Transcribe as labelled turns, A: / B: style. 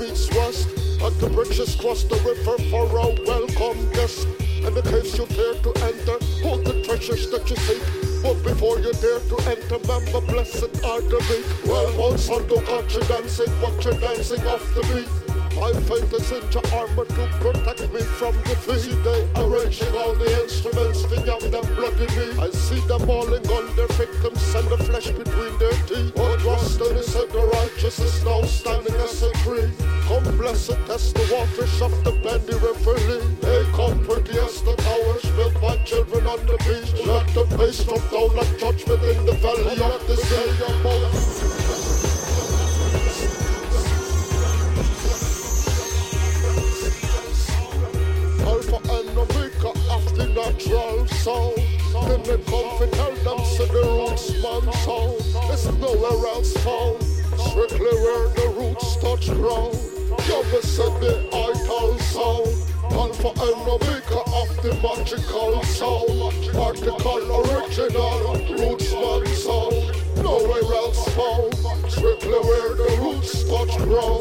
A: meets west. At the bridges cross the river for a welcome guest. And the caves you fear to enter, hold the treasures that you seek. But before you dare to enter, remember blessed are the meek. Well, one son don't catch you dancing, watch you dancing off the beat. My faith is in your armor to protect me from defeat. They arranging all the instruments to young them bloody me. I see them mauling on their victims and the flesh between their teeth. But Rustin is said the righteous is now standing as a tree. Come blessed as the waters of the Bendy River Lee. They come pretty as the towers built by children on the beach. Let the pace drop down like judgment in the valley of the sea. Alpha and Omega of the natural sound. Then they come to tell them so the roots man sound. There's nowhere else found. Strictly where the roots touch ground. Yahweh said the ital sound. Alpha and Omega of the magical sound. Particle original roots man sound. Nowhere else found. Strictly where the roots touch ground.